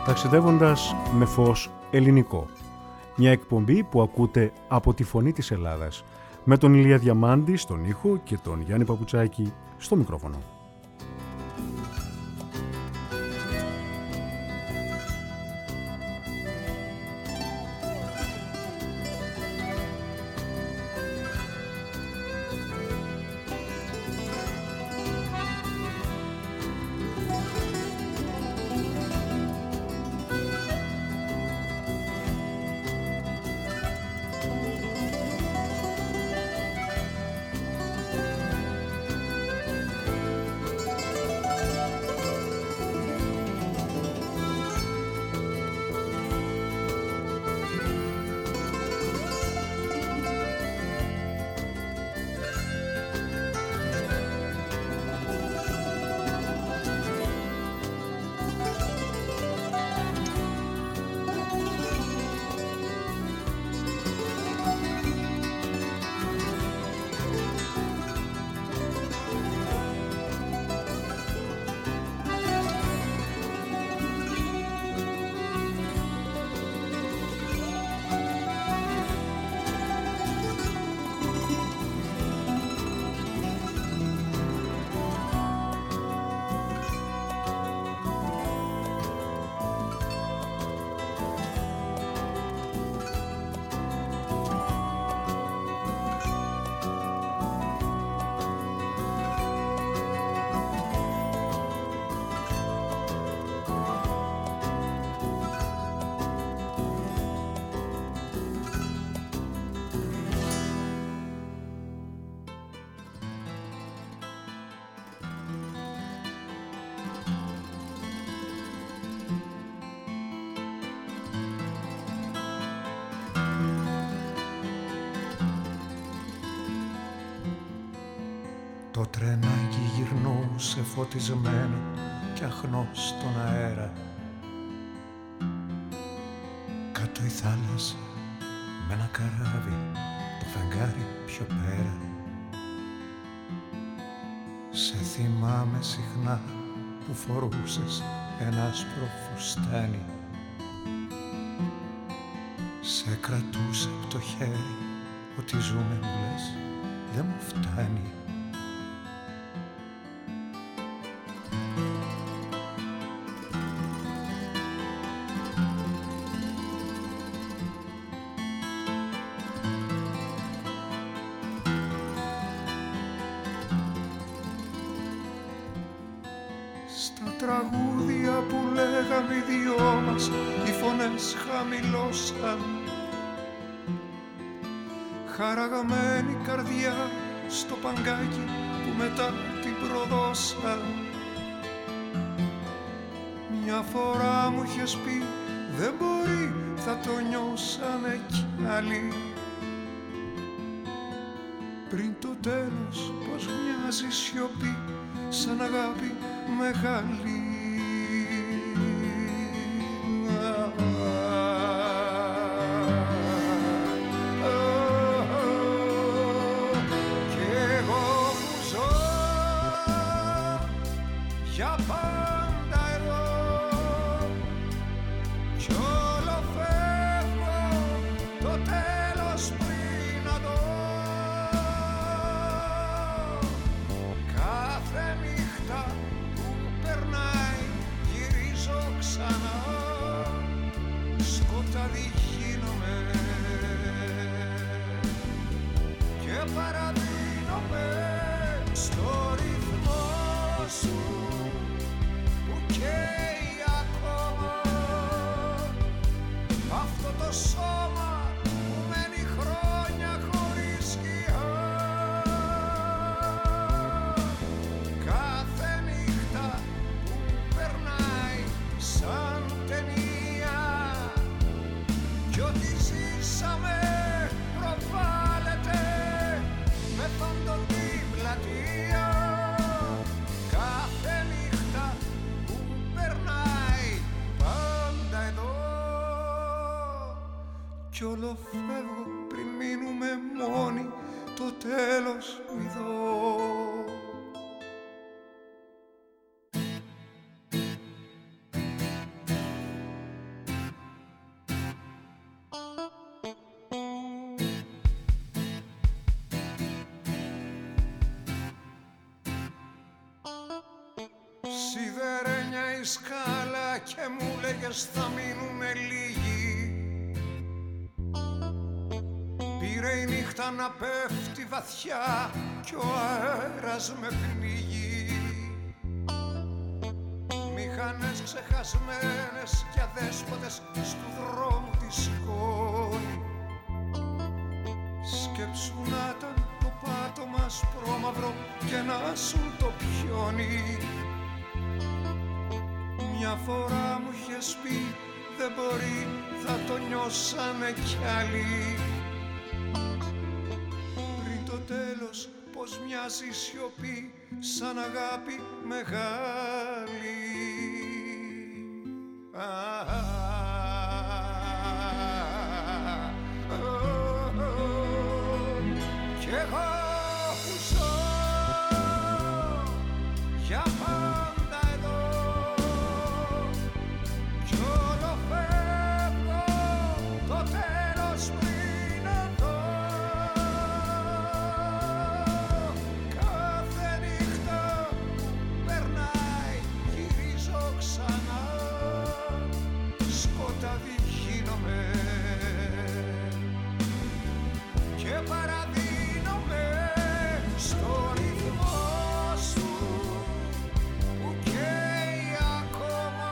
ταξιδεύοντας με φως ελληνικό. Μια εκπομπή που ακούτε από τη Φωνή της Ελλάδας, με τον Ηλία Διαμάντη στον ήχο και τον Γιάννη Παπουτσάκη στο μικρόφωνο. Το τρενάκι γυρνούσε φωτισμένο κι αχνό στον αέρα. Κάτω η θάλασσα με ένα καράβι, το φεγγάρι πιο πέρα. Σε θυμάμαι συχνά που φορούσες ένα άσπρο φουστάνι. Σε κρατούσε από το χέρι, ότι ζούμε μου λες δεν μου φτάνει. Τραγούδια που λέγαμε οι δυο μας, οι φωνές χαμηλώσαν. Χαραγμένη καρδιά στο παγκάκι που μετά την προδώσαν. Μια φορά μου είχες πει δεν μπορεί, θα το νιώσανε κι άλλοι. Πριν το τέλος πως μοιάζει σιωπή σαν αγάπη μεγάλη. Κι εγώ που ζω για πάντα εδώ κι όλο φεύγω το τέλος πριν να δω. Κάθε νύχτα ξανά σκοτάδι γίνομαι και παραδίνομαι στο ρυθμό σου που καίει ακόμα αυτό το σώμα που μένει χρόνια χωρίς σκιά. Κάθε νύχτα που περνάει σαν ταινία κι ό,τι ζήσαμε προβάλλεται με φόντο την πλατεία. Κάθε νύχτα που περνάει πάντα εδώ κι όλο φεύγω πριν μείνουμε μόνοι, το τέλος μη δω. σκάλα και μου λέγες θα μείνουμε λίγοι. Πήρε η νύχτα να πέφτει βαθιά κι ο αέρας με πνίγει. Μηχανές ξεχασμένες κι αδέσποτες στου δρόμου τη σκόνη. Σκέψου να ήταν το πάτωμα ασπρόμαυρο και να σουν το πιόνι. Μια φορά μου είχες πει δεν μπορεί, θα το νιώσανε κι άλλοι. Πριν το τέλος πως μοιάζει η σιωπή σαν αγάπη μεγάλη. Κι εγώ που ζω για πάντα εδώ κι όλο φεύγω το τέλος πριν να δω. Κάθε νύχτα που περνάει γυρίζω ξανά, σκοτάδι γίνομαι και παραδίνομαι στο ρυθμό σου που καίει ακόμα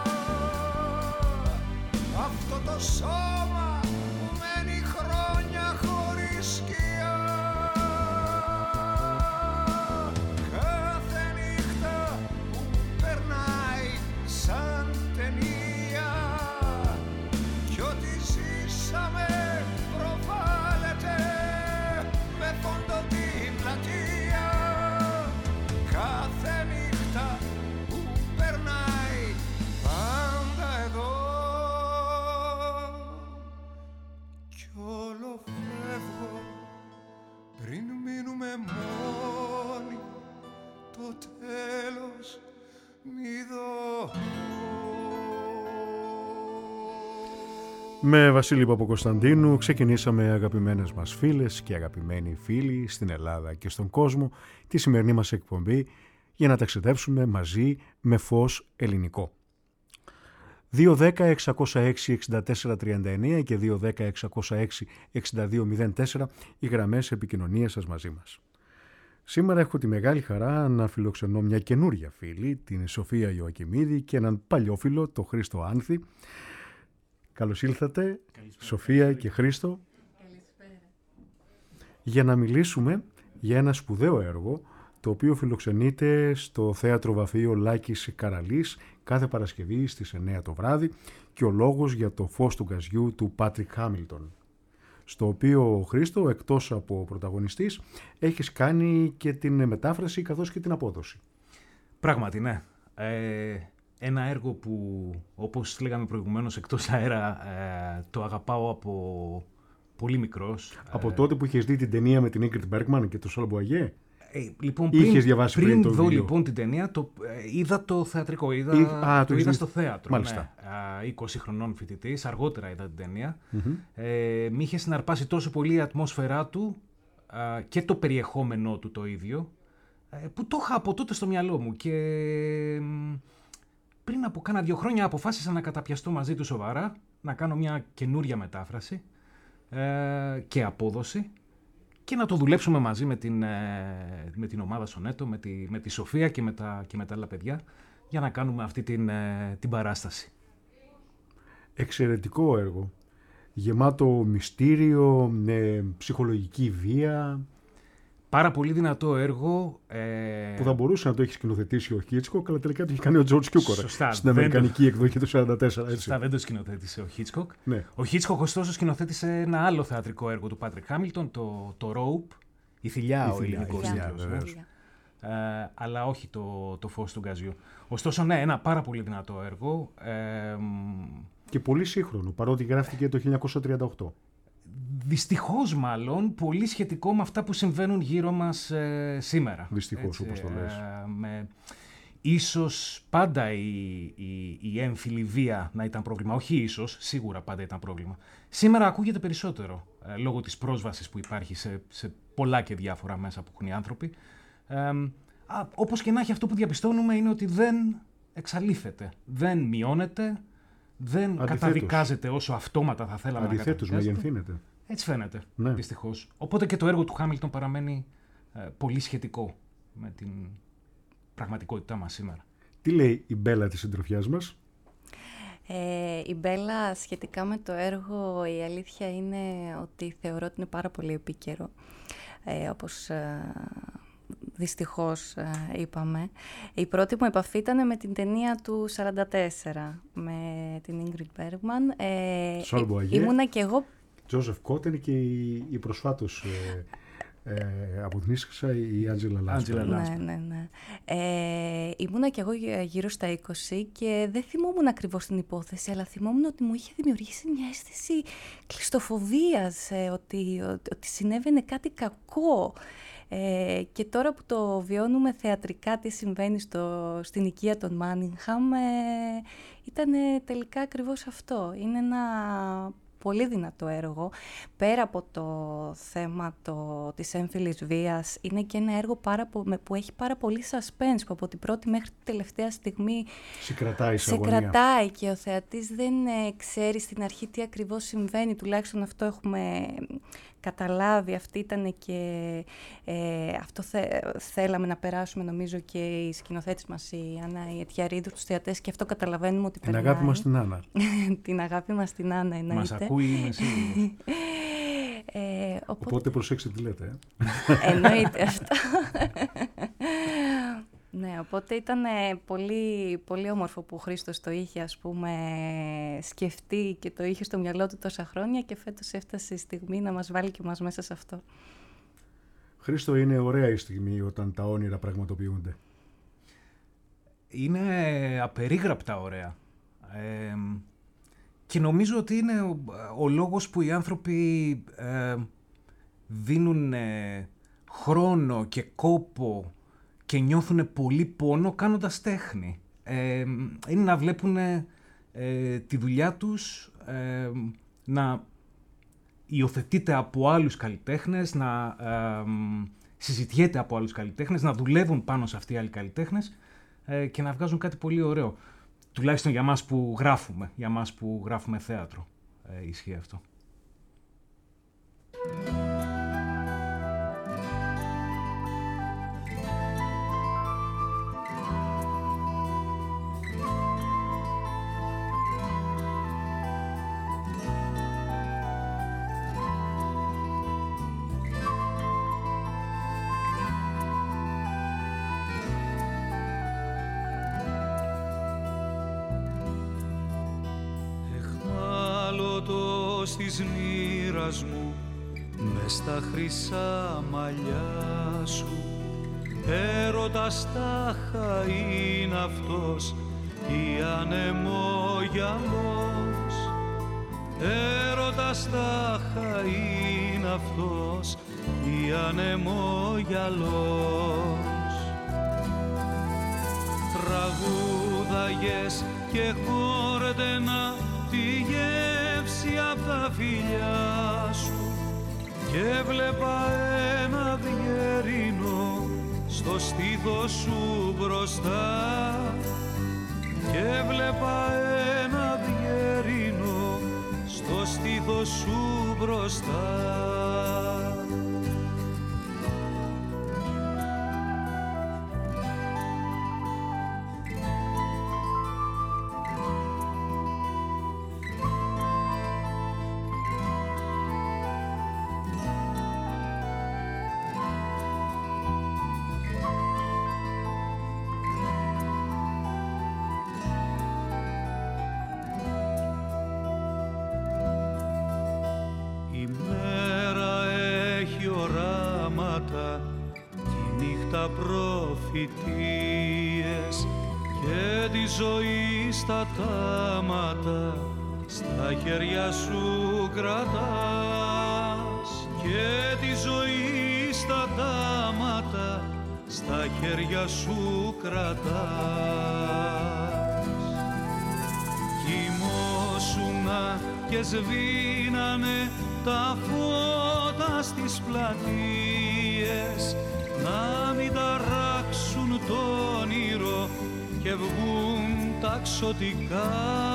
αυτό το σώμα που μένει χρόνια χωρίς σκιά. Κάθε νύχτα που περνάει σαν ταινία κι ό,τι ζήσαμε προβάλλεται με φόντο την πλατεία. Κάθε νύχτα που περνάει πάντα εδώ κι όλο φεύγω πριν μείνουμε μόνοι, το τέλος μη δω. Με Βασίλη Παπακοσταντίνου ξεκινήσαμε, αγαπημένες μας φίλες και αγαπημένοι φίλοι στην Ελλάδα και στον κόσμο, τη σημερινή μας εκπομπή για να ταξιδέψουμε μαζί με φως ελληνικό. 210-606-6439 και 210-606-6204 οι γραμμές επικοινωνίας σας μαζί μας. Σήμερα έχω τη μεγάλη χαρά να φιλοξενώ μια καινούρια φίλη, την Σοφία Ιωακημίδη, και έναν παλιόφιλο, τον Χρήστο Άνθη. Καλώς ήλθατε, Σοφία και Χρήστο. Καλησπέρα. Για να μιλήσουμε για ένα σπουδαίο έργο, το οποίο φιλοξενείται στο Θέατρο Βαφείο Λάκης Καραλής κάθε Παρασκευή στις 9 το βράδυ, και ο λόγος για το φως του γκαζιού του Πάτρικ Χάμιλτον, στο οποίο ο Χρήστο, εκτός από πρωταγωνιστής, έχεις κάνει και την μετάφραση καθώς και την απόδοση. Πράγματι, ναι. Ένα έργο που, όπως λέγαμε προηγουμένως εκτός αέρα, το αγαπάω από πολύ μικρός. Από τότε που είχες δει την ταινία με την Ίγκριτ Μπέργκμαν και το Σόλ Μποαγιέ. Λοιπόν, πριν δω βιβλίο. Λοιπόν την ταινία, είδα το θεατρικό, το είδα στο θέατρο. Μάλιστα. Ναι, 20 χρονών φοιτητής, αργότερα είδα την ταινία. Μ' είχε συναρπάσει τόσο πολύ η ατμόσφαιρά του και το περιεχόμενό του το ίδιο, που το είχα από τότε στο μυαλό μου, και πριν από κάνα 2 χρόνια αποφάσισα να καταπιαστώ μαζί του σοβαρά, να κάνω μια καινούρια μετάφραση και απόδοση και να το δουλέψουμε μαζί με την ομάδα Σονέτο, με τη Σοφία και με τα άλλα παιδιά, για να κάνουμε αυτή την παράσταση. Εξαιρετικό έργο. Γεμάτο μυστήριο, ψυχολογική βία. Πάρα πολύ δυνατό έργο. Που θα μπορούσε να το έχει σκηνοθετήσει ο Χίτσκοκ, αλλά τελικά το έχει κάνει ο Τζορτζ Κιούκορ στην αμερικανική εκδοχή του 1944. Σωστά, δεν το σκηνοθέτησε ο Χίτσκοκ. Ναι. Ο Χίτσκοκ, ωστόσο, σκηνοθέτησε ένα άλλο θεατρικό έργο του Πάτρικ Χάμιλτον, το Rope, η Θηλιά, ο ελληνικός τίτλος. Αλλά όχι το φως του γκαζιού. Ωστόσο, ναι, ένα πάρα πολύ δυνατό έργο. Και πολύ σύγχρονο, παρότι γράφτηκε το 1938. Δυστυχώς, μάλλον, πολύ σχετικό με αυτά που συμβαίνουν γύρω μας σήμερα. Δυστυχώς, όπως το λες. Ίσως πάντα η έμφυλη βία να ήταν πρόβλημα. Όχι ίσως, σίγουρα πάντα ήταν πρόβλημα. Σήμερα ακούγεται περισσότερο, λόγω της πρόσβασης που υπάρχει σε πολλά και διάφορα μέσα που έχουν οι άνθρωποι. Όπως και να έχει, αυτό που διαπιστώνουμε είναι ότι εξαλείφεται. Δεν μειώνεται, δεν καταδικάζεται όσο αυτόματα θα θέλαμε να καταδικάζεται. Αντιθέτως, μεγενθύνεται. Έτσι φαίνεται, ναι. Δυστυχώς. Οπότε και το έργο του Χάμιλτον παραμένει πολύ σχετικό με την πραγματικότητά μας σήμερα. Τι λέει η Μπέλα της συντροφιάς μας? Η Μπέλα σχετικά με το έργο, η αλήθεια είναι ότι θεωρώ ότι είναι πάρα πολύ επίκαιρο, όπως δυστυχώς είπαμε. Η πρώτη μου επαφή ήταν με την ταινία του 1944, με την Ingrid Bergman. Ήμουνα και εγώ... Τζόζεφ Κότεν και η προσφάτως αποδνήσισα η Άντζελα Λάσπερ. Ναι. Ήμουνα και εγώ γύρω στα 20 και δεν θυμόμουν ακριβώς την υπόθεση, αλλά θυμόμουν ότι μου είχε δημιουργήσει μια αίσθηση κλειστοφοβίας, ότι συνέβαινε κάτι κακό. Και τώρα που το βιώνουμε θεατρικά τι συμβαίνει στην οικία των Μάνιγχαμ, ήταν τελικά ακριβώς αυτό. Είναι ένα πολύ δυνατό έργο. Πέρα από το θέμα της έμφυλης βίας, είναι και ένα έργο που έχει πάρα πολύ suspense, που από την πρώτη μέχρι την τελευταία στιγμή σε κρατάει και ο θεατής δεν ξέρει στην αρχή τι ακριβώς συμβαίνει. Τουλάχιστον αυτό έχουμε καταλάβει. Αυτή ήταν και αυτό θέλαμε να περάσουμε, νομίζω, και οι σκηνοθέτες μας, η Άννα η Αιτιαρίδου, τους θεατές, και αυτό καταλαβαίνουμε ότι περνάει. Την αγάπη μας στην Άννα. Την αγάπη μας στην Άννα, εννοείται. Μας ακούει, είμαι σίγουρη. Οπότε προσέξτε τι λέτε. Εννοείται αυτό. Ναι, οπότε ήταν πολύ, πολύ όμορφο που ο Χρήστος το είχε, ας πούμε, σκεφτεί και το είχε στο μυαλό του τόσα χρόνια και φέτος έφτασε η στιγμή να μας βάλει και μας μέσα σε αυτό. Χρήστο, είναι ωραία η στιγμή όταν τα όνειρα πραγματοποιούνται. Είναι απερίγραπτα ωραία. Και νομίζω ότι είναι ο λόγος που οι άνθρωποι δίνουν χρόνο και κόπο και νιώθουν πολύ πόνο κάνοντας τέχνη. Είναι να βλέπουν τη δουλειά τους να υιοθετείται από άλλους καλλιτέχνες, να συζητιέται από άλλους καλλιτέχνες, να δουλεύουν πάνω σε αυτοί οι άλλοι καλλιτέχνες και να βγάζουν κάτι πολύ ωραίο. Τουλάχιστον για μας που γράφουμε, για μας που γράφουμε θέατρο, ισχύει αυτό. Της μοίρας μου μες στα χρυσά μαλλιά σου, έρωτας τάχα είναι αυτός ή ανεμόγιαλος, έρωτας τάχα είναι αυτός ή ανεμόγιαλος. Τραγούδαγες και χόρτενα τη γεύση απ' τα φιλιά σου και βλέπα ένα διερήνο στο στήθος σου μπροστά, και βλέπα ένα διερήνο στο στήθος σου μπροστά. Προφητείες και τη ζωή στα τάματα στα χέρια σου κρατάς, και τη ζωή στα τάματα στα χέρια σου κρατάς. Κοιμόσουνα και σβήνανε τα φώτα στις πλατείες, να μην ταράξουν το όνειρο και βγουν τα ξωτικά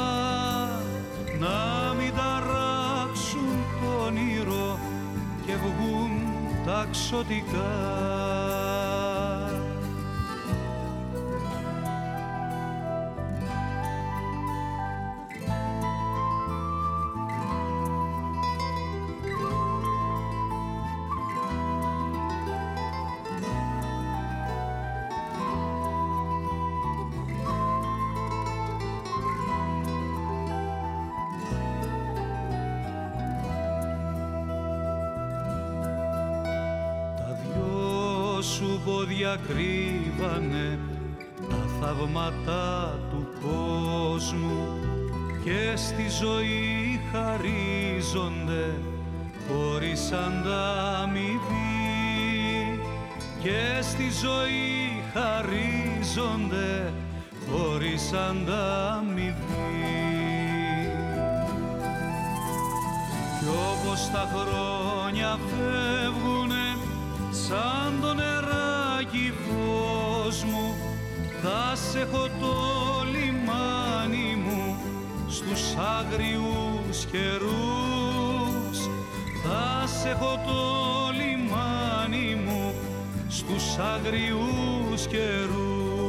να μην ταράξουν το όνειρο και βγουν τα ξωτικά. Πόδια κρύβανε τα θαύματα του κόσμου και στη ζωή χαρίζονται χωρίς ανταμοιβή, και στη ζωή χαρίζονται χωρίς ανταμοιβή. Κι όπως τα χρόνια φεύγουνε σαν το νεράκι φως μου, θα σε έχω το λιμάνι μου στους άγριους καιρούς. Θα σε έχω το λιμάνι μου στους άγριους καιρούς.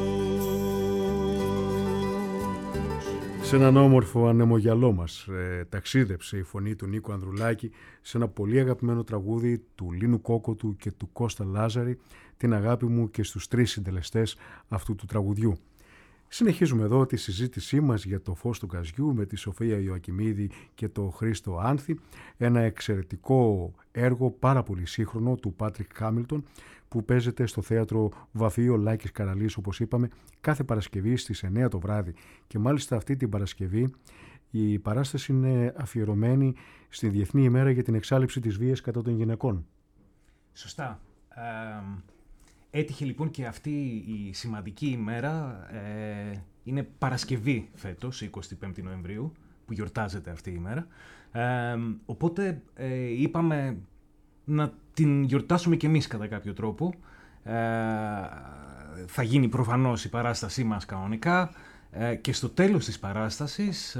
Σε έναν όμορφο ανεμογυαλό μας ταξίδεψε η φωνή του Νίκου Ανδρουλάκη σε ένα πολύ αγαπημένο τραγούδι του Λίνου Κόκοτου και του Κώστα Λάζαρη, την αγάπη μου, και στους 3 συντελεστές αυτού του τραγουδιού. Συνεχίζουμε εδώ τη συζήτησή μας για το φως του γκαζιού με τη Σοφία Ιωακημίδη και το Χρήστο Άνθη, ένα εξαιρετικό έργο πάρα πολύ σύγχρονο του Πάτρικ Χάμιλτον που παίζεται στο θέατρο Βαφείο Λάκης Καραλής, όπως είπαμε, κάθε Παρασκευή στις 9 το βράδυ. Και μάλιστα αυτή την Παρασκευή η παράσταση είναι αφιερωμένη στη Διεθνή ημέρα για την εξάλειψη της βίας κατά των γυναικών. Σωστά. Έτυχε λοιπόν και αυτή η σημαντική ημέρα, είναι Παρασκευή φέτος, 25 Νοεμβρίου, που γιορτάζεται αυτή η ημέρα. Οπότε είπαμε να την γιορτάσουμε κι εμείς κατά κάποιο τρόπο. Θα γίνει προφανώς η παράστασή μας κανονικά και στο τέλος της παράστασης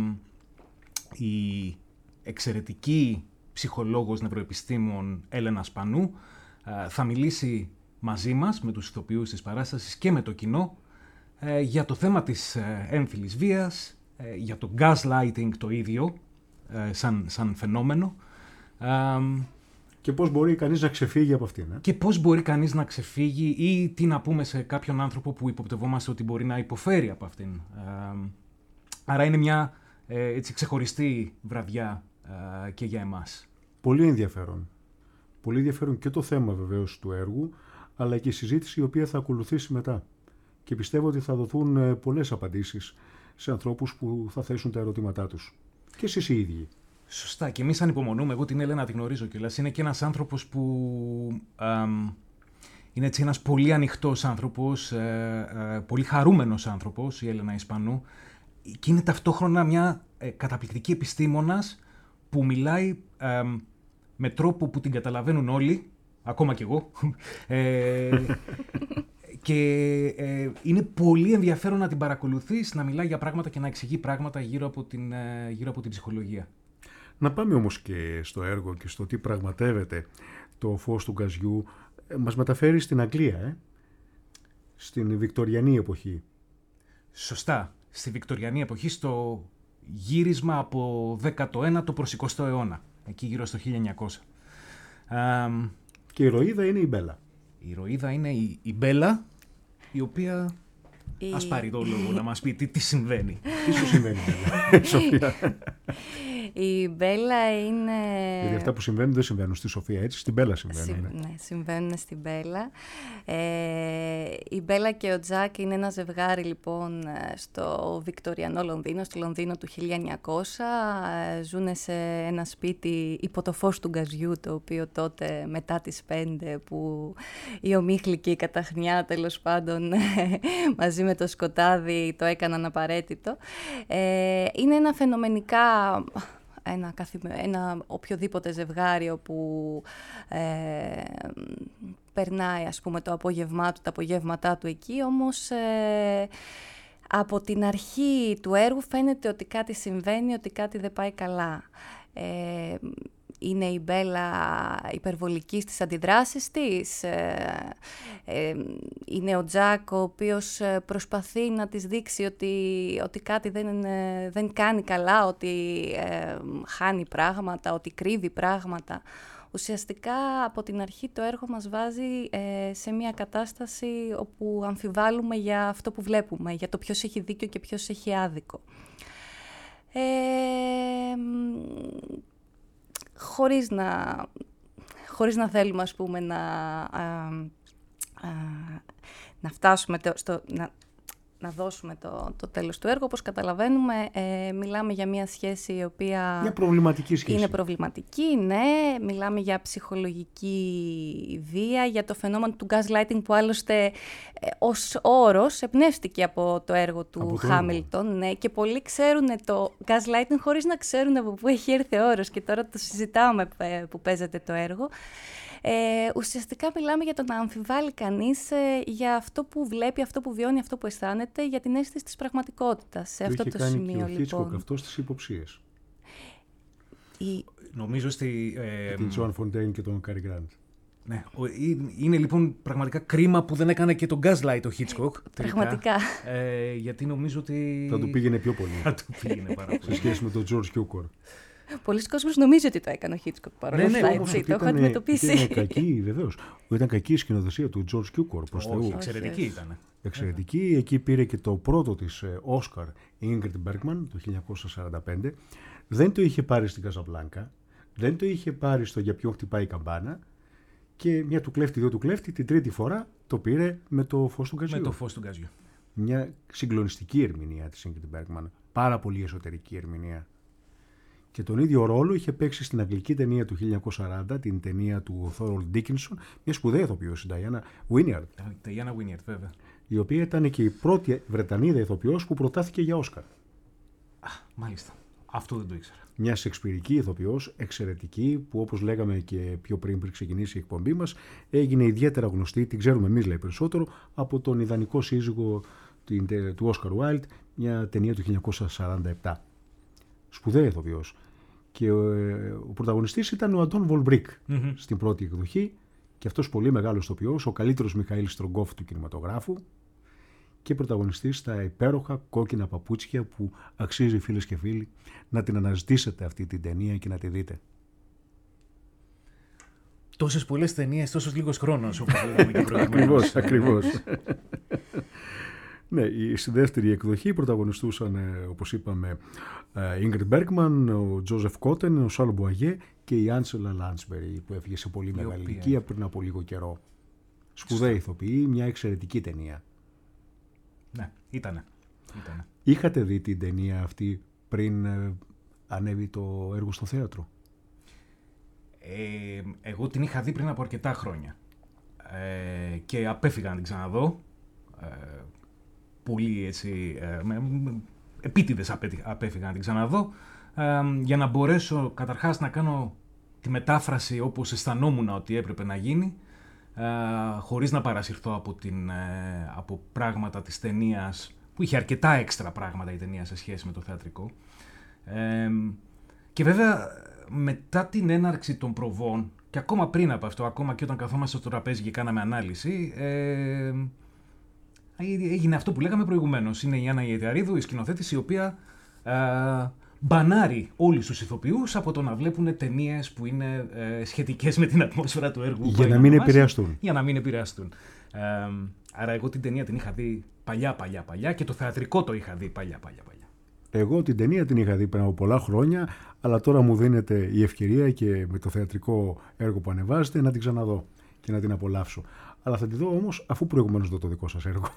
η εξαιρετική ψυχολόγος νευροεπιστήμων Έλενα Σπανού θα μιλήσει μαζί μας, με τους ηθοποιούς της παράστασης και με το κοινό, για το θέμα της έμφυλης βίας, για το gaslighting το ίδιο, σαν φαινόμενο. Και πώς μπορεί κανείς να ξεφύγει από αυτήν. Και πώς μπορεί κανείς να ξεφύγει ή τι να πούμε σε κάποιον άνθρωπο που υποπτευόμαστε ότι μπορεί να υποφέρει από αυτήν. Άρα είναι μια έτσι, ξεχωριστή βραδιά και για εμάς. Πολύ ενδιαφέρον. Πολύ ενδιαφέρον και το θέμα βεβαίως του έργου, αλλά και η συζήτηση η οποία θα ακολουθήσει μετά. Και πιστεύω ότι θα δοθούν πολλές απαντήσεις σε ανθρώπους που θα θέσουν τα ερωτήματά τους. Και εσείς οι ίδιοι. Σωστά. Και εμείς ανυπομονούμε. Εγώ την Έλενα τη γνωρίζω κιόλας. Είναι και ένας άνθρωπος που είναι έτσι ένας πολύ ανοιχτός άνθρωπος, πολύ χαρούμενος άνθρωπος, η Έλενα Ισπανού. Και είναι ταυτόχρονα μια καταπληκτική επιστήμονας που μιλάει με τρόπο που την καταλαβαίνουν όλοι, ακόμα κι εγώ. Και είναι πολύ ενδιαφέρον να την παρακολουθείς, να μιλάει για πράγματα και να εξηγεί πράγματα γύρω από την ψυχολογία. Να πάμε όμως και στο έργο και στο τι πραγματεύεται το φως του γκαζιού. Μας μεταφέρει στην Αγγλία, στην Βικτοριανή εποχή. Σωστά. Στη Βικτοριανή εποχή, στο γύρισμα από 19ο προς 20ο αιώνα. Εκεί γύρω στο 1900. Και η ηρωίδα είναι η Μπέλα. Η ηρωίδα είναι η Μπέλα, η οποία... Ας πάρει το λόγο να μας πει τι συμβαίνει. Τι σου συμβαίνει, Σοφία? Η Μπέλα είναι... Γιατί αυτά που συμβαίνουν δεν συμβαίνουν στη Σοφία, έτσι, στην Μπέλα συμβαίνουν. Ναι, συμβαίνουν στην Μπέλα. Η Μπέλα και ο Τζακ είναι ένα ζευγάρι, λοιπόν, στο Βικτοριανό Λονδίνο, στο Λονδίνο του 1900. Ζουνε σε ένα σπίτι υπό το φως του γκαζιού, το οποίο τότε μετά τις 5 που η ομίχλη και η καταχνιά, τέλος πάντων, μαζί με το σκοτάδι το έκαναν απαραίτητο. Είναι ένα φαινομενικά... Ένα οποιοδήποτε ζευγάρι όπου περνάει, ας πούμε, το απόγευμά του, τα απογεύματά του εκεί, όμως Από την αρχή του έργου φαίνεται ότι κάτι συμβαίνει, ότι κάτι δεν πάει καλά. Είναι η Μπέλα υπερβολική στις αντιδράσεις της. Είναι ο Τζακ ο οποίος προσπαθεί να της δείξει ότι κάτι δεν κάνει καλά, ότι χάνει πράγματα, ότι κρύβει πράγματα. Ουσιαστικά από την αρχή το έργο μας βάζει σε μια κατάσταση όπου αμφιβάλλουμε για αυτό που βλέπουμε, για το ποιος έχει δίκιο και ποιος έχει άδικο. Χωρίς να θέλουμε, ας πούμε, να φτάσουμε να δώσουμε το τέλος του έργου. Όπως καταλαβαίνουμε, μιλάμε για μια σχέση η οποία... Μια προβληματική σχέση. Είναι προβληματική, ναι. Μιλάμε για ψυχολογική βία, για το φαινόμενο του gaslighting που άλλωστε ως όρος εμπνεύστηκε από το έργο του Χάμιλτον. Ναι, και πολλοί ξέρουν το gaslighting χωρίς να ξέρουν από πού έχει έρθει ο όρος και τώρα το συζητάμε που παίζεται το έργο. Ουσιαστικά μιλάμε για το να αμφιβάλλει κανείς για αυτό που βλέπει, αυτό που βιώνει, αυτό που αισθάνεται, για την αίσθηση της πραγματικότητας. Σε αυτό το σημείο, και ο Χίτσκοκ αυτό στις υποψίες. Νομίζω την Τζοάν Φοντέιν και τον Κάρι Γκραντ. Ναι, είναι λοιπόν πραγματικά κρίμα που δεν έκανε και τον Gaslight ο Χίτσκοκ. Πραγματικά. Γιατί νομίζω ότι... θα του πήγαινε πιο πολύ. Θα του πήγαινε πάρα πολύ. Σε σχέση με τον Τζορτζ Κιούκορ. Πολλοί κόσμος νομίζει ότι το έκανε ο Χίτσκοκ παρόλα αυτά. Το έχω αντιμετωπίσει. Ήταν κακή, βεβαίως. Ήταν κακή η σκηνοθεσία του Τζορτζ Κιούκορ, προς Θεού. Εξαιρετική ήταν. Εξαιρετική. Εκεί πήρε και το πρώτο της Όσκαρ η Ίγκριντ Μπέργκμαν το 1945. Δεν το είχε πάρει στην Καζαμπλάνκα. Δεν το είχε πάρει στο Για ποιον χτυπάει η καμπάνα. Και μια του κλέφτη, δύο του κλέφτη, την τρίτη φορά το πήρε με το Φως του Γκαζιού. Με το Φως του Γκαζιού. Μια συγκλονιστική ερμηνεία της Ίγκριντ Μπέργκμαν. Πάρα πολύ εσωτερική ερμηνεία. Και τον ίδιο ρόλο είχε παίξει στην αγγλική ταινία του 1940, την ταινία του Θόρολντ Ντίκινσον, μια σπουδαία ηθοποιός, η Νταϊάννα Βίνιαρντ. Νταϊάννα Βίνιαρντ, βέβαια. Η οποία ήταν και η πρώτη Βρετανίδα ηθοποιός που προτάθηκε για Όσκαρ. Μάλιστα. Αυτό δεν το ήξερα. Μια σεξπυρική ηθοποιός, εξαιρετική, που όπως λέγαμε και πιο πριν ξεκινήσει η εκπομπή μας, έγινε ιδιαίτερα γνωστή, την ξέρουμε εμείς λέει περισσότερο, από τον ιδανικό σύζυγο του Όσκαρ Wilde, μια ταινία του 1947. Σπουδαία ηθοποιός. Και ο πρωταγωνιστής ήταν ο Αντών Βολμπρίκ στην πρώτη εκδοχή, και αυτός πολύ μεγάλος ηθοποιός, ο καλύτερος Μιχαήλ Στρογκόφ του κινηματογράφου, και πρωταγωνιστής στα υπέροχα κόκκινα παπούτσια που αξίζει, φίλες και φίλοι, να την αναζητήσετε αυτή την ταινία και να τη δείτε. Τόσες πολλές ταινίες, τόσος λίγος χρόνος, όπως λέγαμε και προηγουμένως. Ακριβώς. Ναι, στη δεύτερη εκδοχή πρωταγωνιστούσαν, όπως είπαμε, Ίγκριντ Μπέργκμαν, ο Τζόζεφ Κότεν, ο Σάλ Μπουαγέ και η Άντσελα Λάντσμπερι, που έφυγε σε πολύ μεγάλη ηλικία πριν από λίγο καιρό. Σπουδαία ηθοποιή, μια εξαιρετική ταινία. Ναι, ήτανε. Είχατε δει την ταινία αυτή πριν ανέβει το έργο στο θέατρο? Εγώ την είχα δει πριν από αρκετά χρόνια και απέφυγα να την ξαναδώ. Πολύ έτσι, επίτηδες απέφυγα να την ξαναδώ, για να μπορέσω καταρχάς να κάνω τη μετάφραση όπως αισθανόμουν ότι έπρεπε να γίνει, χωρίς να παρασυρθώ από πράγματα της ταινίας, που είχε αρκετά έξτρα πράγματα η ταινία σε σχέση με το θεατρικό. Και βέβαια μετά την έναρξη των προβών, και ακόμα πριν από αυτό, ακόμα και όταν καθόμαστε στο τραπέζι και κάναμε ανάλυση, έγινε αυτό που λέγαμε προηγουμένως. Είναι η Άννα Ιετιαρίδου, η σκηνοθέτης, η οποία μπανάρει όλους τους ηθοποιούς από το να βλέπουν ταινίες που είναι σχετικές με την ατμόσφαιρα του έργου. Για να μην επηρεαστούν. Για να μην επηρεαστούν. Άρα εγώ την ταινία την είχα δει παλιά και το θεατρικό το είχα δει παλιά. Εγώ την ταινία την είχα δει πριν από πολλά χρόνια, αλλά τώρα μου δίνεται η ευκαιρία και με το θεατρικό έργο που ανεβάζετε να την ξαναδώ και να την απολαύσω. Αλλά θα τη δω όμως αφού προηγουμένως δω το δικό σας έργο.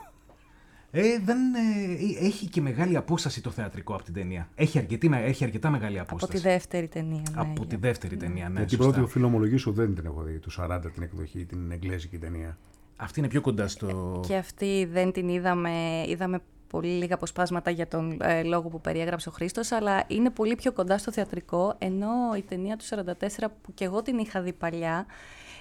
Έχει και μεγάλη απόσταση το θεατρικό από την ταινία. Έχει αρκετά μεγάλη απόσταση. Από τη δεύτερη ταινία. Ναι, από τη δεύτερη ταινία, ναι. Την πρώτη, οφείλω να ομολογήσω, δεν την έχω δει. Του 40 την εκδοχή, την εγγλέζικη ταινία. Αυτή είναι πιο κοντά στο. Και αυτή δεν την είδαμε. Είδαμε πολύ λίγα αποσπάσματα για τον λόγο που περιέγραψε ο Χρήστος, αλλά είναι πολύ πιο κοντά στο θεατρικό, ενώ η ταινία του 44, που και εγώ την είχα δει παλιά,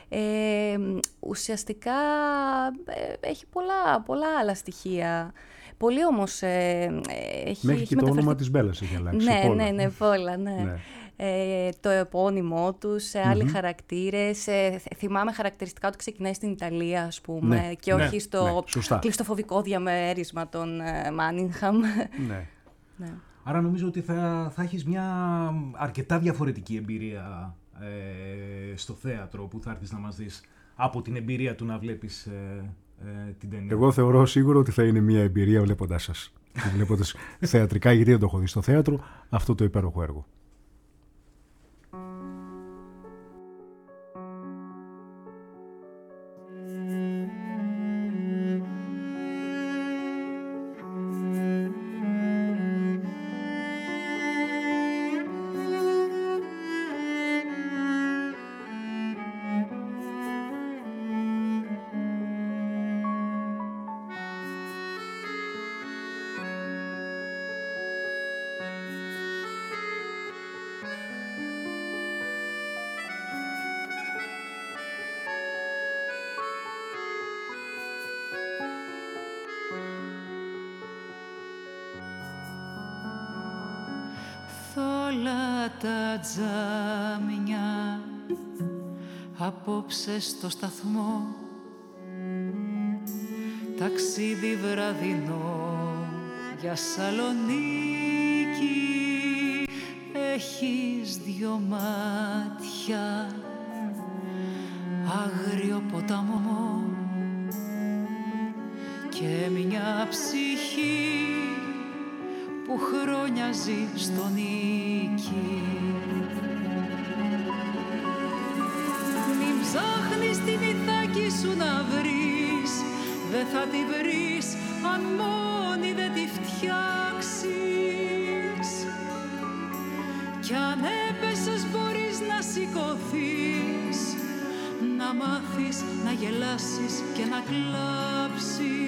ουσιαστικά έχει πολλά άλλα στοιχεία. Πολύ όμως Μέχρι και το όνομα της Μπέλας έχει αλλάξει. Ναι, Πόλα, ναι. Το επώνυμό τους, άλλοι χαρακτήρες. Θυμάμαι χαρακτηριστικά ότι ξεκινάει στην Ιταλία, ας πούμε, και όχι στο κλειστοφοβικό διαμέρισμα των Μάνιγχαμ. Ναι. Άρα νομίζω ότι θα έχεις μια αρκετά διαφορετική εμπειρία στο θέατρο που θα έρθεις να μας δεις από την εμπειρία του να βλέπεις την ταινία. Εγώ θεωρώ σίγουρο ότι θα είναι μια εμπειρία βλέποντάς σας. Βλέποντας θεατρικά, γιατί δεν το έχω δει στο θέατρο, αυτό το υπέροχο έργο. Θόλα τα τζάμια απόψε στο σταθμό, ταξίδι βραδινό για Σαλονίκη. Έχεις δυο μάτια, άγριο ποταμό και μια ψυχή που χρόνια ζει στο νίκη. Μην ψάχνεις τη μυθάκι σου να βρεις, δεν θα τη βρεις αν μόνη δεν τη φτιάξεις. Κι αν έπεσες μπορείς να σηκωθείς, να μάθεις να γελάσεις και να κλάψεις.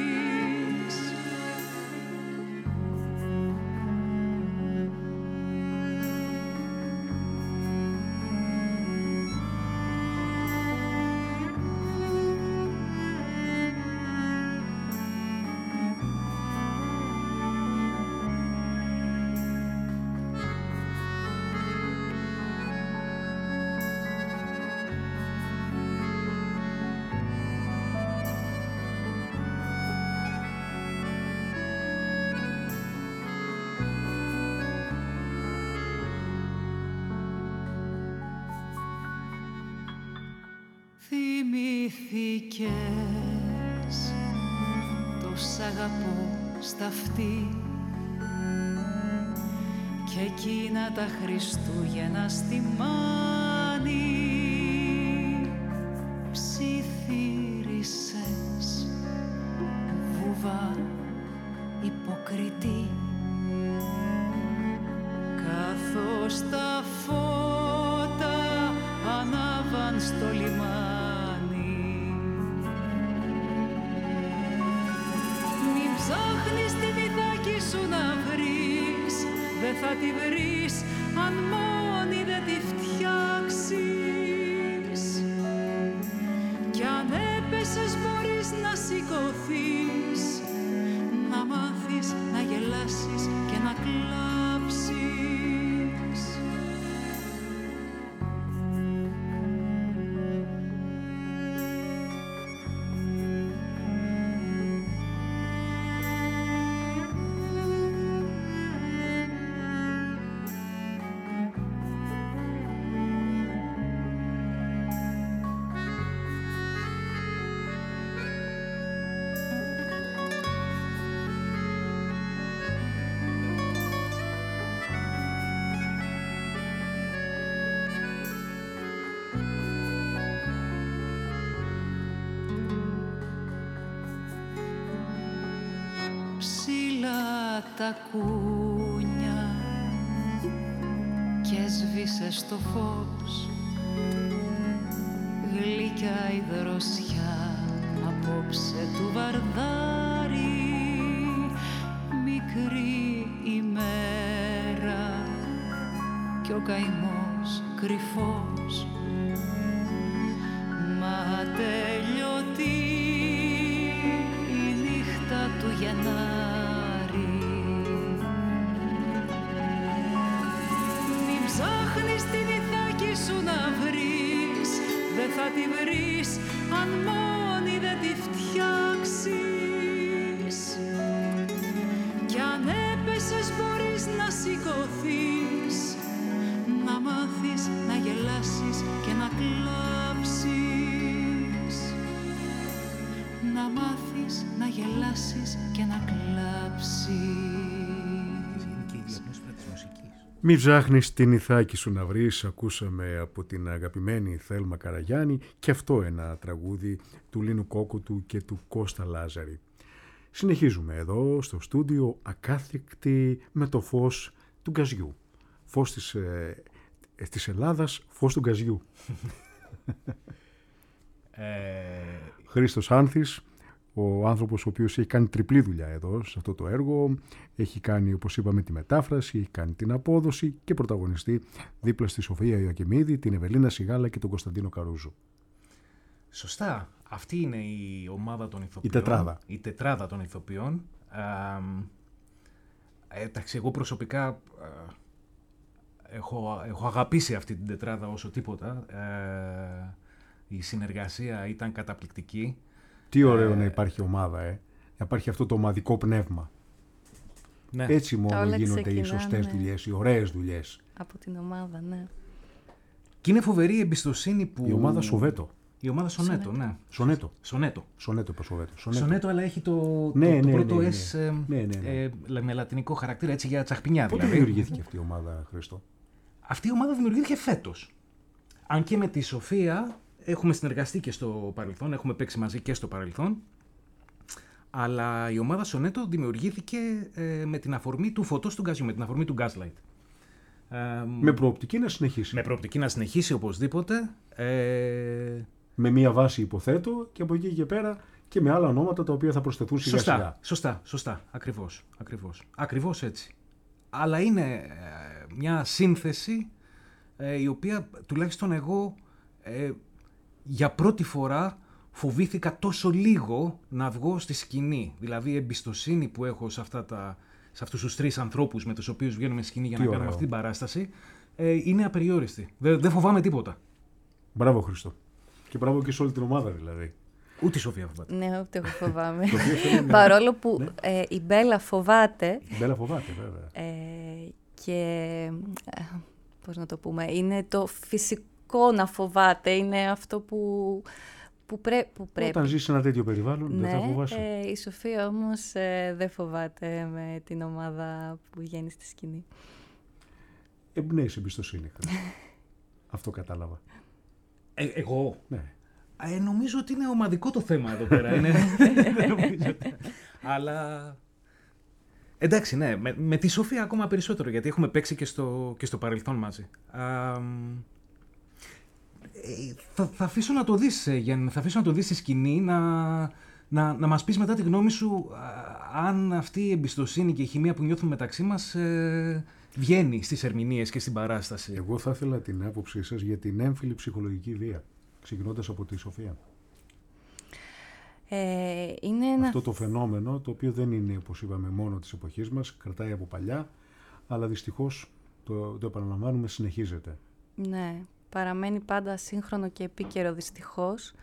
Θυμήθηκες το σ' αγαπώ στα αυτή και εκείνα τα Χριστούγεννα στη Μάνη. Ψιθύρισες βούβα υποκριτή, καθώς τα φώτα ανάβαν στο λιμάνι. Ψάχνεις τη μυθάκι σου να βρεις, δεν θα τη βρεις αν μόνη δεν τη φτιάξεις. Κι αν έπεσες μπορείς να σηκωθείς, να μάθεις να γελάσεις και να κλάψεις. Τα κούνια και σβήσε στο φως, γλυκιά η δροσιά απόψε του βαρδάρι. Μικρή ημέρα κι ο καημός κρυφός, μα τελειωτή η νύχτα του Γενάρη. Μην ψάχνεις την Ιθάκη σου να βρεις, δεν θα τη βρεις αν μόνη δεν τη φτιάξεις. Κι αν έπεσες μπορείς να σηκωθείς, να μάθεις να γελάσεις και να κλάψεις. Να μάθεις να γελάσεις και να κλάψεις. Μη ψάχνεις την Ιθάκη σου να βρεις, ακούσαμε από την αγαπημένη Θέλμα Καραγιάννη, και αυτό ένα τραγούδι του Λίνου Κόκοτου και του Κώστα Λάζαρη. Συνεχίζουμε εδώ στο στούντιο ακάθικτοι με το φως του γκαζιού. Φως της Ελλάδας, φως του γκαζιού. Χρήστος Άνθης, ο άνθρωπος ο οποίος έχει κάνει τριπλή δουλειά εδώ σε αυτό το έργο. Έχει κάνει, όπως είπαμε, τη μετάφραση, έχει κάνει την απόδοση και πρωταγωνιστεί δίπλα στη Σοφία Ιωακεμίδη, την Ευελίνα Σιγάλα και τον Κωνσταντίνο Καρούζο. Σωστά. Αυτή είναι η ομάδα των ηθοποιών. Η τετράδα. Η τετράδα των ηθοποιών. Εντάξει, εγώ προσωπικά έχω αγαπήσει αυτή την τετράδα όσο τίποτα. Η συνεργασία ήταν καταπληκτική. Τι ωραίο να υπάρχει ομάδα, να υπάρχει αυτό το ομαδικό πνεύμα. Ναι. Έτσι μόνο Όλα γίνονται οι σωστές δουλειές, οι ωραίες δουλειές. Από την ομάδα, ναι. Και είναι φοβερή η εμπιστοσύνη που... Η ομάδα Σοβέτο. Η ομάδα Σονέτο, ναι. Σονέτο. Σονέτο, Σοβέτο. Σονέτο, αλλά έχει το πρώτο S με λατινικό χαρακτήρα, έτσι για τσαχπινιά δηλαδή. Πότε δημιουργήθηκε αυτή η ομάδα, Χρήστο? Αυτή η ομάδα δημιουργήθηκε φέτος. Αν και με τη Σοφία έχουμε συνεργαστεί και στο παρελθόν, έχουμε παίξει μαζί και στο παρελθόν. Αλλά η ομάδα Σονέτο δημιουργήθηκε με την αφορμή του φωτός του γκαζιού, με την αφορμή του Gaslight. Με προοπτική να συνεχίσει. Με προοπτική να συνεχίσει οπωσδήποτε. Με μία βάση, υποθέτω, και από εκεί και πέρα και με άλλα ονόματα τα οποία θα προσθεθούν σιγά σιγά. Σωστά. Ακριβώς έτσι. Αλλά είναι μια σύνθεση η οποία τουλάχιστον εγώ για πρώτη φορά φοβήθηκα τόσο λίγο να βγω στη σκηνή. Δηλαδή η εμπιστοσύνη που έχω σε αυτούς τους τρεις ανθρώπους με τους οποίους βγαίνουμε στη σκηνή για να κάνουμε αυτή την παράσταση είναι απεριόριστη. Δεν φοβάμαι τίποτα. Μπράβο, Χριστό. Και μπράβο και σε όλη την ομάδα δηλαδή. Ούτε η Σοφία φοβάται. Ναι, ούτε εγώ φοβάμαι. Παρόλο που η Μπέλα φοβάται. Η Μπέλα φοβάται, βέβαια. Και πώς να το πούμε, είναι το φυσικό να φοβάται. Είναι αυτό που πρέπει. Όταν ζεις σε ένα τέτοιο περιβάλλον, δεν θα φοβάσαι. Η Σοφία όμως δεν φοβάται με την ομάδα που βγαίνει στη σκηνή. Εμπνέεις εμπιστοσύνη. Αυτό κατάλαβα. Εγώ. Ναι. Νομίζω ότι είναι ομαδικό το θέμα εδώ πέρα. Αλλά... Εντάξει, ναι. Με τη Σοφία ακόμα περισσότερο, γιατί έχουμε παίξει και στο παρελθόν μαζί. Θα αφήσω να το δεις, Γιάννη, θα αφήσω να το δεις στη σκηνή, να μας πεις μετά τη γνώμη σου αν αυτή η εμπιστοσύνη και η χημεία που νιώθουμε μεταξύ μας βγαίνει στις ερμηνείες και στην παράσταση. Εγώ θα ήθελα την άποψή σας για την έμφυλη ψυχολογική βία, ξεκινώντας από τη Σοφία. Αυτό το φαινόμενο, το οποίο δεν είναι, όπως είπαμε, μόνο της εποχής μας, κρατάει από παλιά, αλλά δυστυχώς το επαναλαμβάνουμε, συνεχίζεται. Ναι, παραμένει πάντα σύγχρονο και επίκαιρο δυστυχώς.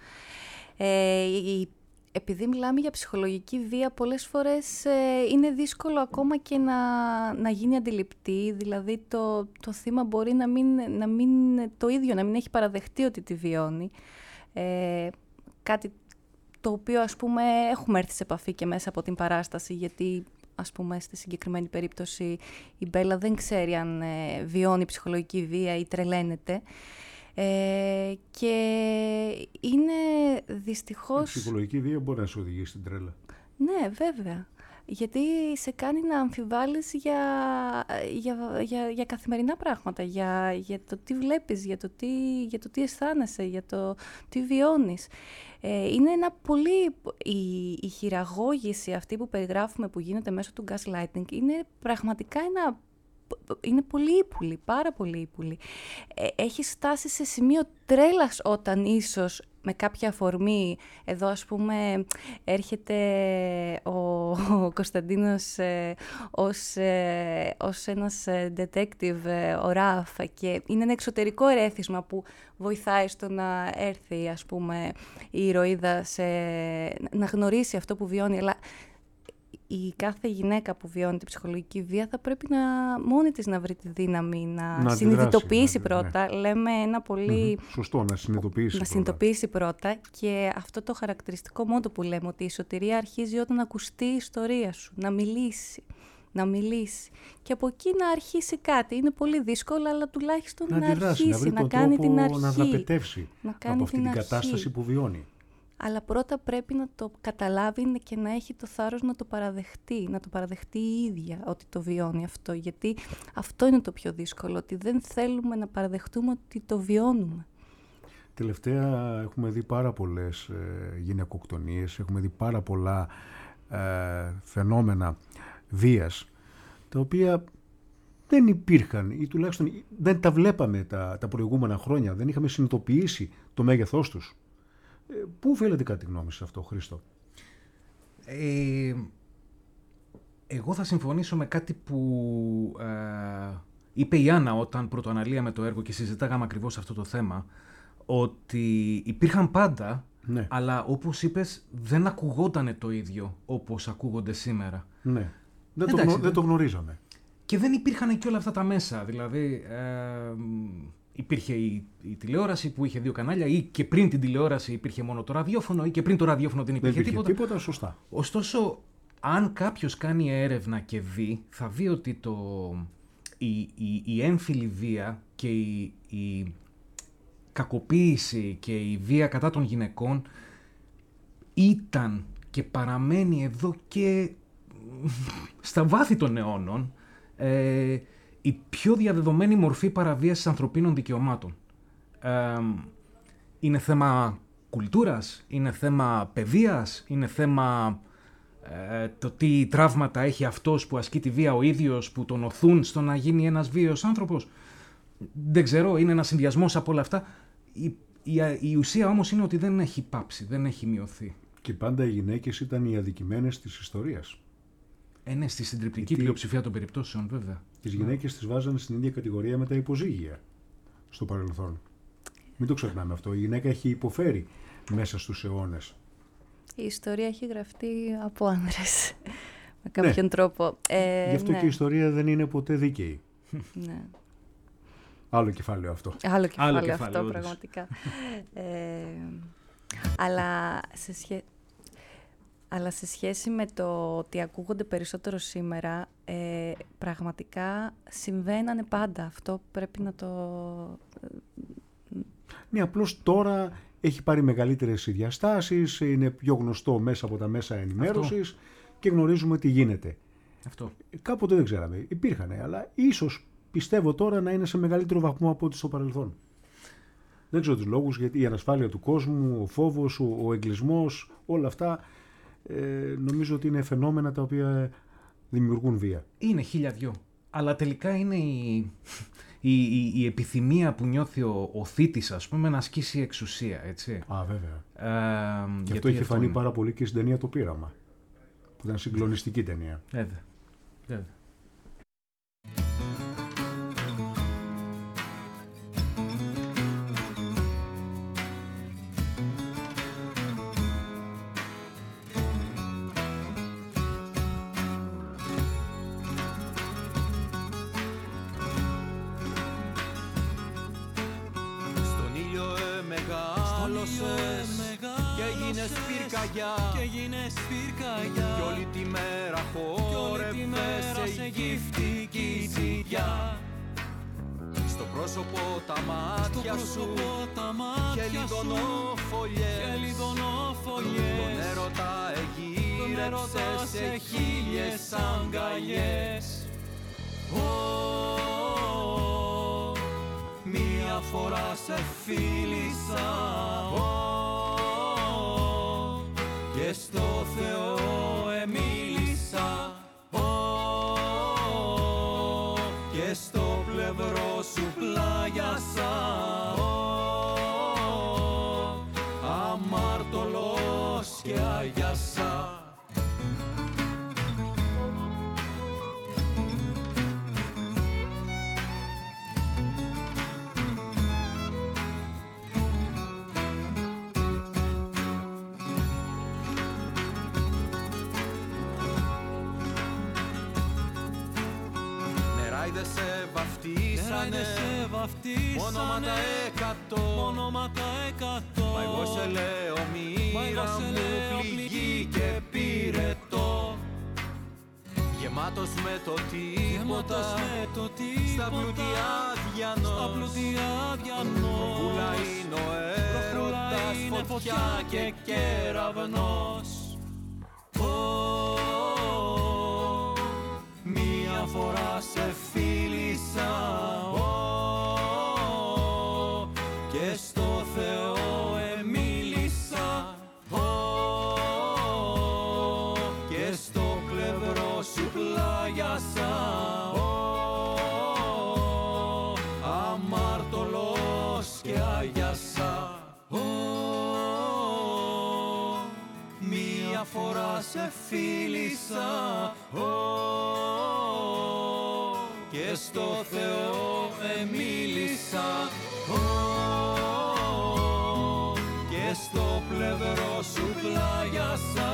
Επειδή μιλάμε για ψυχολογική βία, πολλές φορές είναι δύσκολο ακόμα και να γίνει αντιληπτή. Δηλαδή το θύμα μπορεί να μην το ίδιο, να μην έχει παραδεχτεί ότι τη βιώνει. Κάτι το οποίο, ας πούμε, έχουμε έρθει σε επαφή και μέσα από την παράσταση, γιατί, ας πούμε, στη συγκεκριμένη περίπτωση η Μπέλα δεν ξέρει αν βιώνει ψυχολογική βία ή τρελαίνεται. Και είναι δυστυχώς... Η ψυχολογική βία μπορεί να σε οδηγήσει στην τρέλα. Ναι, βέβαια. Γιατί σε κάνει να αμφιβάλλεις για καθημερινά πράγματα, για το τι βλέπεις, για το τι αισθάνεσαι, για το τι βιώνεις. Είναι ένα πολύ... Η χειραγώγηση αυτή που περιγράφουμε που γίνεται μέσω του gaslighting είναι πραγματικά είναι πολύ ύπουλη, πάρα πολύ ύπουλη. Έχει φτάσει σε σημείο τρέλας όταν ίσως με κάποια αφορμή. Εδώ, ας πούμε, έρχεται ο Κωνσταντίνος ως ένας detective, ο Ραφ, και είναι ένα εξωτερικό ερέθισμα που βοηθάει στο να έρθει, ας πούμε, η ηρωίδα να γνωρίσει αυτό που βιώνει. Αλλά η κάθε γυναίκα που βιώνει την ψυχολογική βία θα πρέπει μόνη της να βρει τη δύναμη να συνειδητοποιήσει πρώτα. Λέμε ένα πολύ... Σωστό, να συνειδητοποιήσει πρώτα. Και αυτό το χαρακτηριστικό μότο που λέμε, ότι η σωτηρία αρχίζει όταν ακουστεί η ιστορία σου, να μιλήσει. Και από εκεί να αρχίσει κάτι. Είναι πολύ δύσκολο, αλλά τουλάχιστον να αρχίσει, να κάνει την αρχή. Να δραπετεύσει από αυτή την κατάσταση που βιώνει. Αλλά πρώτα πρέπει να το καταλάβει και να έχει το θάρρος να το παραδεχτεί η ίδια ότι το βιώνει αυτό. Γιατί αυτό είναι το πιο δύσκολο, ότι δεν θέλουμε να παραδεχτούμε ότι το βιώνουμε. Τελευταία έχουμε δει πάρα πολλές γυναικοκτονίες, έχουμε δει πάρα πολλά φαινόμενα βίας, τα οποία δεν υπήρχαν ή τουλάχιστον δεν τα βλέπαμε τα προηγούμενα χρόνια, δεν είχαμε συνειδητοποιήσει το μέγεθός τους. Πού οφείλεται κατά τη γνώμη σε αυτό, Χρήστο? Εγώ θα συμφωνήσω με κάτι που είπε η Άννα όταν πρωτοαναλύαμε το έργο και συζητάγαμε ακριβώς αυτό το θέμα, ότι υπήρχαν πάντα, ναι, αλλά όπως είπες δεν ακουγότανε το ίδιο όπως ακούγονται σήμερα. Ναι, δεν το γνωρίζαμε. Και δεν υπήρχαν και όλα αυτά τα μέσα, δηλαδή... Υπήρχε η τηλεόραση που είχε 2 κανάλια, ή και πριν την τηλεόραση υπήρχε μόνο το ραδιόφωνο, ή και πριν το ραδιόφωνο δεν υπήρχε τίποτα. Σωστά. Ωστόσο, αν κάποιος κάνει έρευνα και δει, θα δει ότι η έμφυλη βία και η κακοποίηση και η βία κατά των γυναικών ήταν και παραμένει εδώ και στα βάθη των αιώνων η πιο διαδεδομένη μορφή παραβίασης ανθρωπίνων δικαιωμάτων. Είναι θέμα κουλτούρας, είναι θέμα παιδείας, είναι θέμα το τι τραύματα έχει αυτός που ασκεί τη βία ο ίδιος, που τον οθούν στο να γίνει ένας βίαιος άνθρωπος. Δεν ξέρω, είναι ένας συνδυασμός από όλα αυτά. Η ουσία όμως είναι ότι δεν έχει πάψει, δεν έχει μειωθεί. Και πάντα οι γυναίκες ήταν οι αδικημένες της ιστορίας. Ναι, στη συντριπτική πλειοψηφία των περιπτώσεων, βέβαια. Τις γυναίκες τις βάζανε στην ίδια κατηγορία με τα υποζύγια στο παρελθόν. Μην το ξεχνάμε αυτό. Η γυναίκα έχει υποφέρει μέσα στους αιώνες. Η ιστορία έχει γραφτεί από άνδρες με κάποιον τρόπο. Γι' αυτό και η ιστορία δεν είναι ποτέ δίκαιη. Ναι. Άλλο κεφάλαιο αυτό. Άλλο κεφάλαιο αυτό, πραγματικά. Αλλά σε σχέση με το ότι ακούγονται περισσότερο σήμερα, πραγματικά συμβαίνανε πάντα. Αυτό πρέπει να το... Ναι, απλώς τώρα έχει πάρει μεγαλύτερες διαστάσεις, είναι πιο γνωστό μέσα από τα μέσα ενημέρωσης και γνωρίζουμε τι γίνεται. Αυτό. Κάποτε δεν ξέραμε. Υπήρχανε, αλλά ίσως πιστεύω τώρα να είναι σε μεγαλύτερο βαθμό από ό,τι στο παρελθόν. Δεν ξέρω τους λόγους, γιατί η ανασφάλεια του κόσμου, ο φόβος, ο εγκλισμός, όλα αυτά νομίζω ότι είναι φαινόμενα τα οποία δημιουργούν βία. Είναι 1002. Αλλά τελικά είναι η επιθυμία που νιώθει ο θήτης, ας πούμε, να ασκήσει εξουσία, έτσι. Α, βέβαια. Και αυτό είχε φανεί πάρα πολύ και στην ταινία Το Πείραμα, που ήταν συγκλονιστική ταινία. Βέβαια. Και έγινες πυρκαγιά κι όλη τη μέρα χόρευες σε γυφτική ζητιά. Στο πρόσωπο τα μάτια σου και λιδωνόφωλιες, τον έρωτα εγύρεψες σε 1000 αγκαλιές. Μία φορά σε φίλησα και στο Θεό εμίλησα, και στο πλευρό σου πλάγιασα, σε βαφτίσανε, ονόματα 100. Μα εγώ σε λέω μοίρα μου πληγή και πυρετό. Γεμάτος με το τίποτα, στα πλούτια διανός. Προβούλα είναι ο έρωτας, φωτιά και κεραυνός. Μία φορά σε φίλησα, και στο Θεό εμίλησα, και στο πλευρό σου πλάγιασα, αμάρτωλος και αγιάσα. Μία φορά σε φίλησα, και στο Θεό εμίλησα, και στο πλευρό σου πλάγιασα,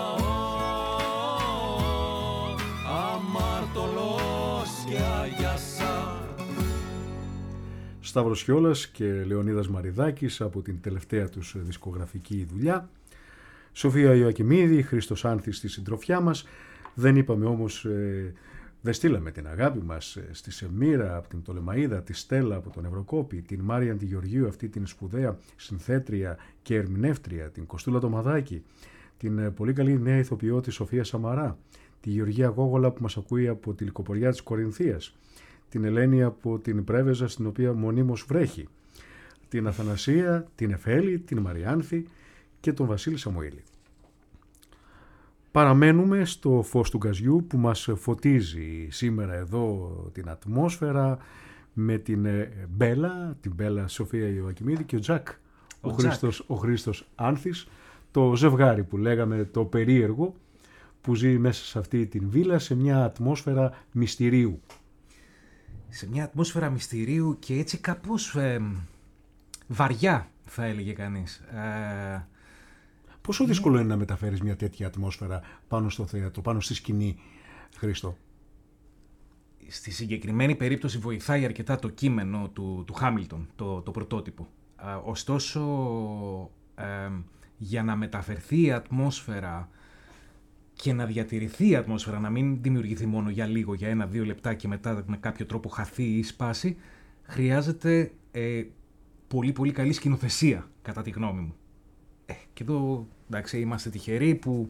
αμάρτωλος και αγιάσα. Σταύρος Χιόλας και Λεωνίδας Μαριδάκης από την τελευταία τους δισκογραφική δουλειά. Σοφία Ιωακημίδη, Χρήστος Άνθης στη συντροφιά μας. Δεν είπαμε όμως, δεν στείλαμε την αγάπη μας στη Σεμίρα από την Πτολεμαΐδα, τη Στέλλα από τον Ευρωκόπη, την Μάρια Αντιγεωργίου, αυτή την σπουδαία συνθέτρια και ερμηνεύτρια, την Κωστούλα Ντομαδάκη, την πολύ καλή νέα ηθοποιό τη Σοφία Σαμαρά, τη Γεωργία Γόγολα που μας ακούει από τη Λυκοποριά της Κορινθίας, την Ελένη από την Πρέβεζα στην οποία μονίμως βρέχει, την Αθανασία, την Εφέλη, την Μαριάνθη και τον Βασίλη Σαμουήλη. Παραμένουμε στο φως του γκαζιού που μας φωτίζει σήμερα εδώ την ατμόσφαιρα με την Μπέλα Σοφία Ιωακημίδη και ο Τζακ, ο Χρήστος Άνθης, το ζευγάρι που λέγαμε, το περίεργο, που ζει μέσα σε αυτή την βίλα σε μια ατμόσφαιρα μυστηρίου. Σε μια ατμόσφαιρα μυστηρίου και έτσι κάπως βαριά, θα έλεγε κανείς. Πόσο δύσκολο είναι να μεταφέρεις μια τέτοια ατμόσφαιρα πάνω στο θέατρο, πάνω στη σκηνή, Χρήστο? Στη συγκεκριμένη περίπτωση βοηθάει αρκετά το κείμενο του Χάμιλτον, το πρωτότυπο. Ωστόσο, για να μεταφερθεί η ατμόσφαιρα και να διατηρηθεί η ατμόσφαιρα, να μην δημιουργηθεί μόνο για λίγο, για 1-2 λεπτά και μετά με κάποιο τρόπο χαθεί ή σπάσει, χρειάζεται πολύ πολύ καλή σκηνοθεσία, κατά τη γνώμη μου. Και εδώ, εντάξει, είμαστε τυχεροί που...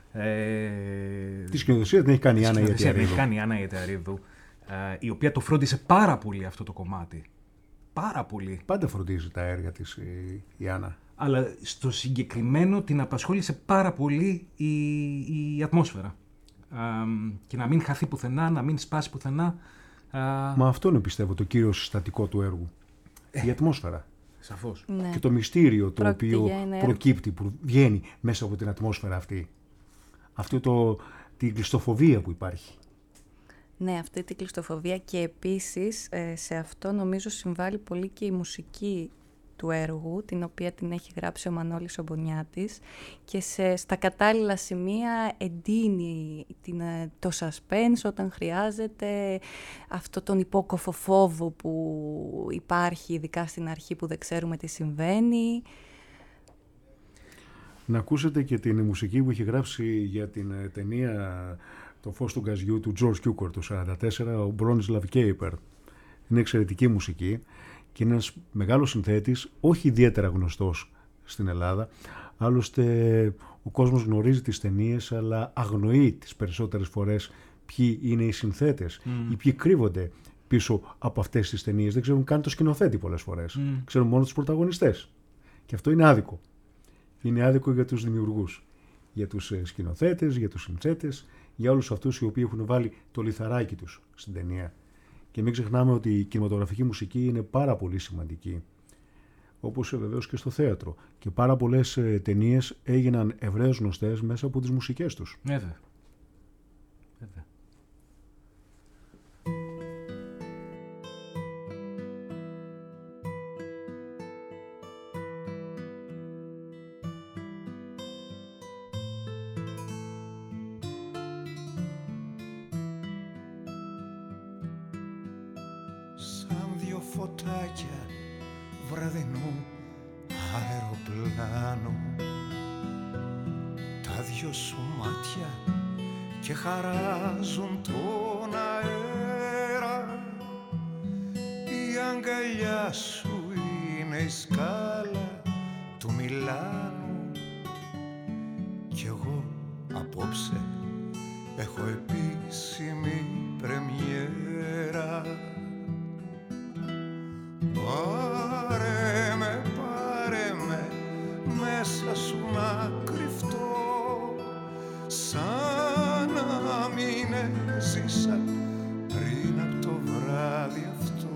Τη σκηνοθεσία την έχει κάνει η Άννα Ιετιαρίδου. Την έχει κάνει η Άννα Ιετιαρίδου, η οποία το φρόντισε πάρα πολύ αυτό το κομμάτι. Πάρα πολύ. Πάντα φροντίζει τα έργα της η Άννα. Αλλά στο συγκεκριμένο την απασχόλησε πάρα πολύ η ατμόσφαιρα. Και να μην χαθεί πουθενά, να μην σπάσει πουθενά. Μα αυτό είναι, πιστεύω, το κύριο συστατικό του έργου. Η ατμόσφαιρα. Σαφώς. Ναι. Και το μυστήριο το οποίο προκύπτει, που βγαίνει μέσα από την ατμόσφαιρα αυτή. Την κλειστοφοβία που υπάρχει. Ναι, αυτή την κλειστοφοβία, και επίσης σε αυτό νομίζω συμβάλλει πολύ και η μουσική του έργου, την οποία την έχει γράψει ο Μανώλης ο Μπονιάτης, και στα κατάλληλα σημεία εντείνει το suspense όταν χρειάζεται, αυτό τον υπόκοφο φόβο που υπάρχει ειδικά στην αρχή που δεν ξέρουμε τι συμβαίνει. Να ακούσετε και την μουσική που έχει γράψει για την ταινία «Το φως του γκαζιού» του George Cukor το 1944, ο Bronislaw Kaper. Είναι εξαιρετική μουσική και είναι ένας μεγάλος συνθέτης, όχι ιδιαίτερα γνωστός στην Ελλάδα. Άλλωστε ο κόσμος γνωρίζει τις ταινίες, αλλά αγνοεί τις περισσότερες φορές ποιοι είναι οι συνθέτες ή ποιοι κρύβονται πίσω από αυτές τις ταινίες. Δεν ξέρουν καν το σκηνοθέτη πολλές φορές. Ξέρουν μόνο τους πρωταγωνιστές. Και αυτό είναι άδικο. Είναι άδικο για τους δημιουργούς, για τους σκηνοθέτες, για τους συνθέτες, για όλους αυτούς οι οποίοι έχουν βάλει το λιθαράκι τους στην ταινία. Και μην ξεχνάμε ότι η κινηματογραφική μουσική είναι πάρα πολύ σημαντική, όπως βεβαίως και στο θέατρο. Και πάρα πολλές ταινίες έγιναν ευρέως γνωστές μέσα από τις μουσικές τους. Βέβαια. φωτάκια βραδινού αεροπλάνου. Τα δυο σου μάτια και χαράζουν τον αέρα. Η αγκαλιά σου είναι η σκάλα του Μιλάνου. Κι εγώ απόψε έχω επίσημη πρεμιέρα. Πάρε με μέσα σου να κρυφτώ, σαν να μην έζησα πριν από το βράδυ αυτό.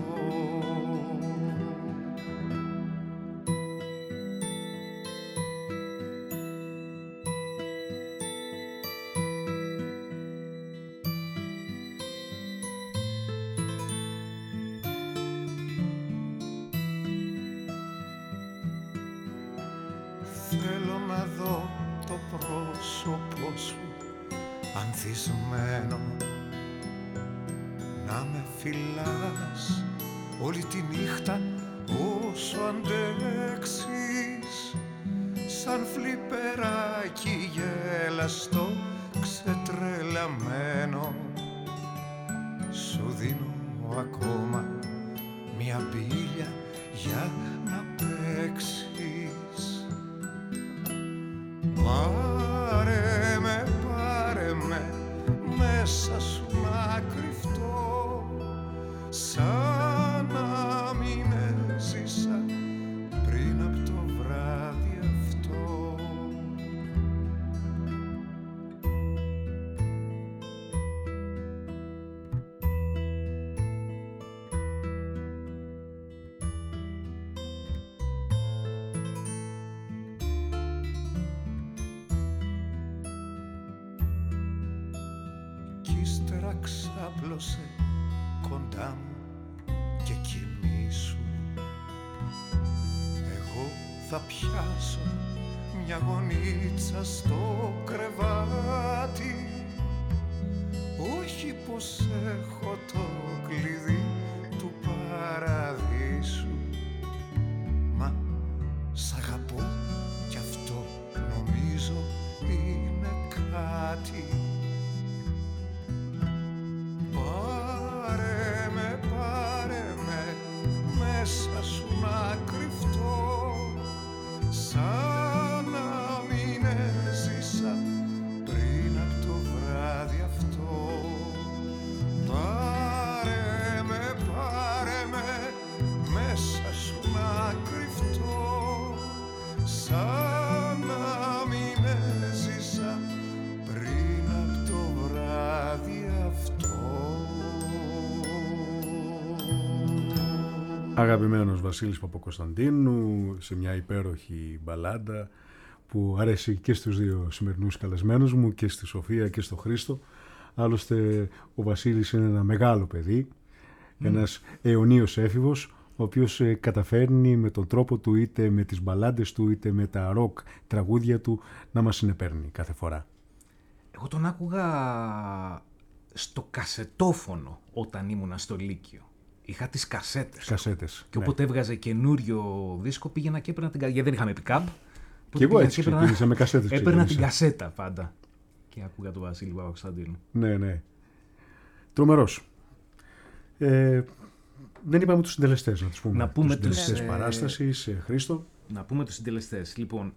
Θέλω να δω το πρόσωπό σου ανθισμένο, να με φυλάς όλη τη νύχτα όσο αντέξεις, σαν φλιπεράκι γελαστό ξετρελαμένο. Σου δίνω ακόμα μια μπίλια για να παίξεις. Πάρε με μέσα σου να κρυφτώ, σαν να μην έζησα πριν από το βράδυ αυτό. Ύστερα ξάπλωσε κοντά μου και κοιμήσου. Εγώ θα πιάσω μια γονίτσα στο κρεβάτι. Όχι πως έχω το κλειδί του παραδείσου, μα σ' αγαπώ κι αυτό νομίζω είναι κάτι. Πάρε με μέσα σου να κρυφτώ, σαν να μην έζησα πριν από το βράδυ αυτό. Πάρε με μέσα σου να κρυφτώ, σαν να μην έζησα πριν από το βράδυ αυτό. Αγαπημένος Βασίλης Παπακοσταντίνου σε μια υπέροχη μπαλάντα που αρέσει και στους δύο σημερινούς καλεσμένους μου, και στη Σοφία και στο Χρήστο. Άλλωστε ο Βασίλης είναι ένα μεγάλο παιδί, ένας αιωνίος έφηβος, ο οποίος καταφέρνει με τον τρόπο του, είτε με τις μπαλάντες του είτε με τα ροκ τραγούδια του, να μας συνεπέρνει κάθε φορά. Εγώ τον άκουγα στο κασετόφωνο όταν ήμουνα στο Λύκειο. Είχα τις κασέτες. Και όποτε έβγαζε καινούριο δίσκο πήγαινα και έπαιρνα την κασέτα. Γιατί δεν είχαμε pick-up. Και εγώ έτσι ξεκίνησα με κασέτες. Έπαιρνα την κασέτα πάντα. Και άκουγα τον Βασίλη Παπακοσταντίνου. Ναι. Τρομερός. Δεν είπαμε τους συντελεστές, να τους πούμε. Να πούμε τους συντελεστές παράστασης, Χρήστο. Να πούμε τους συντελεστές. Λοιπόν,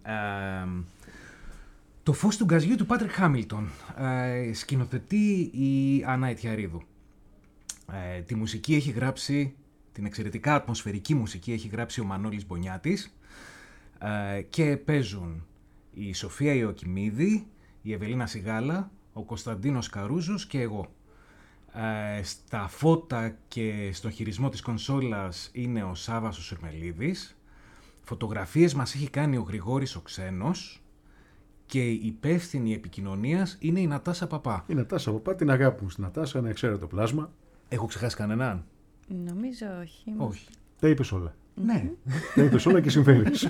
το φως του γκαζιού του Πάτρικ Χάμιλτον. Σκηνοθετεί η Άννα Ετιαρίδου. Τη μουσική έχει γράψει, την εξαιρετικά ατμοσφαιρική μουσική έχει γράψει ο Μανώλης Μπονιάτης, και παίζουν η Σοφία Ιωακημίδη, η Ευελίνα Σιγάλα, ο Κωνσταντίνος Καρούζος και εγώ. Στα φώτα και στον χειρισμό της κονσόλας είναι ο Σάββας ο Σουρμελίδης. Φωτογραφίες μας έχει κάνει ο Γρηγόρης ο Ξένος και η υπεύθυνη επικοινωνίας είναι η Νατάσα Παπά. Η Νατάσα Παπά, την αγάπη μου στην Νατάσα, ένα εξαίρετο πλάσμα. Έχω ξεχάσει κανέναν? Νομίζω όχι. Όχι. Τα είπες όλα. Ναι. Τα είπες όλα και συμφέρεις.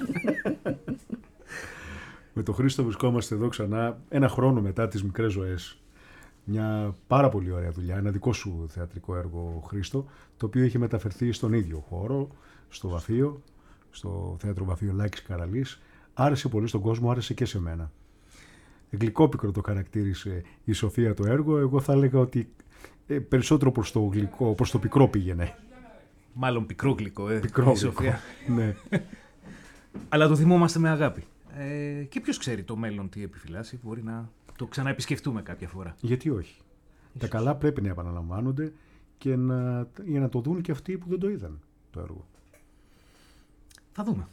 Με τον Χρήστο βρισκόμαστε εδώ ξανά, ένα χρόνο μετά τις μικρές ζωές μια πάρα πολύ ωραία δουλειά, ένα δικό σου θεατρικό έργο, Χρήστο, το οποίο είχε μεταφερθεί στον ίδιο χώρο, στο Βαφείο, στο Θέατρο Βαφείο Λάκης Καραλής. Άρεσε πολύ στον κόσμο, άρεσε και σε μένα. Γλυκόπικρο το χαρακτήρισε η Σοφία το έργο. Εγώ θα έλεγα ότι περισσότερο προς το γλυκό, προς το πικρό πήγαινε. Μάλλον πικρό γλυκό, Πικρό η Σοφία. Ναι. Αλλά το θυμόμαστε με αγάπη. Και ποιος ξέρει το μέλλον τι επιφυλάσσει, μπορεί να το ξαναεπισκεφτούμε κάποια φορά. Γιατί όχι. Τα καλά πρέπει να επαναλαμβάνονται και για να το δουν και αυτοί που δεν το είδαν το έργο. Θα δούμε.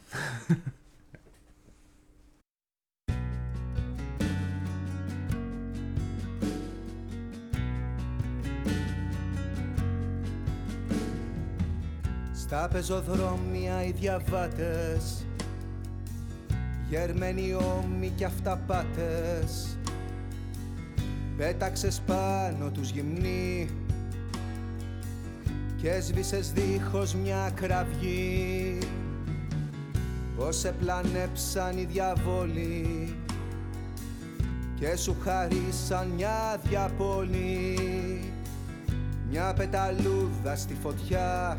Στα πεζοδρόμια οι διαβάτες, γερμένοι ώμοι κι αυταπάτες, πέταξες πάνω τους γυμνοί και έσβησες δίχως μια κραυγή. Πως σε πλανέψαν οι διαβόλοι και σου χαρίσαν μια διαπόλη, μια πεταλούδα στη φωτιά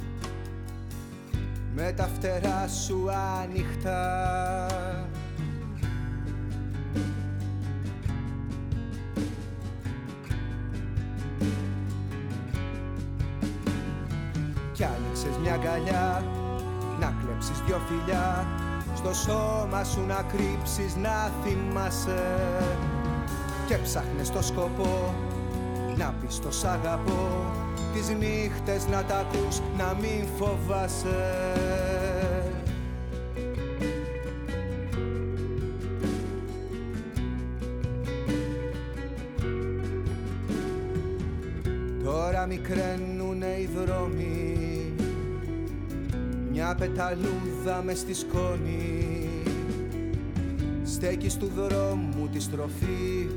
με τα φτερά σου ανοιχτά. Κι άνοιξες μια αγκαλιά να κλέψεις δυο φιλιά, στο σώμα σου να κρύψεις να θυμάσαι, και ψάχνες το σκοπό να πεις το σ' αγαπώ, τις νύχτες να τα ακούς, να μην φοβάσαι. Τώρα μικραίνουνε οι δρόμοι, μια πεταλούδα μες στη σκόνη, στέκεις του δρόμου τη στροφή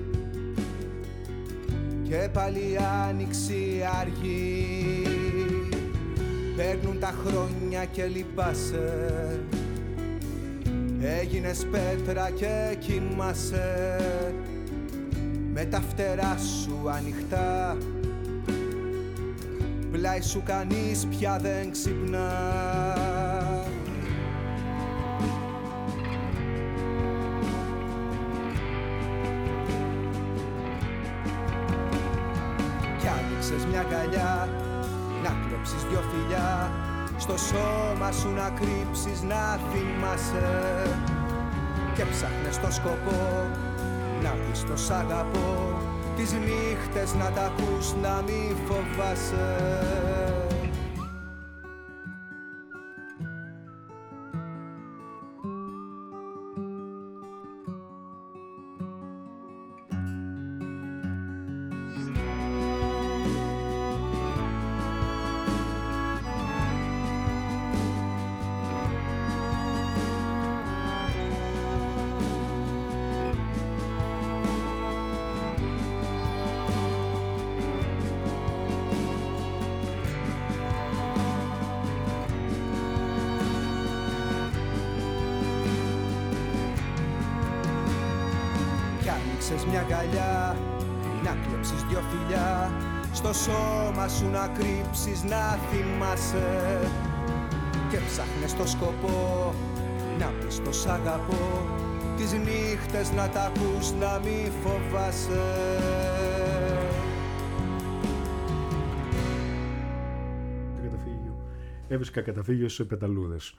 και πάλι άνοιξη αργή. Παίρνουν τα χρόνια και λυπάσαι, έγινες πέτρα και κοιμάσαι, με τα φτερά σου ανοιχτά, πλάι σου κανείς πια δεν ξυπνά. Μια αγκαλιά να κλέψεις δυο φιλιά, στο σώμα σου να κρύψεις να θυμάσαι, και ψάχνες το σκοπό να πεις το σ' αγαπώ, τις νύχτες να τα ακούς, να μην φοβάσαι. Μια αγκαλιά να κλέψεις δυο φιλιά, στο σώμα σου να κρύψεις να θυμάσαι, και ψάχνες το σκοπό να πεις το σ' αγαπώ, τις νύχτες να τα ακούς, να μη φοβάσαι. Έβρισκα καταφύγιο σε πεταλούδες.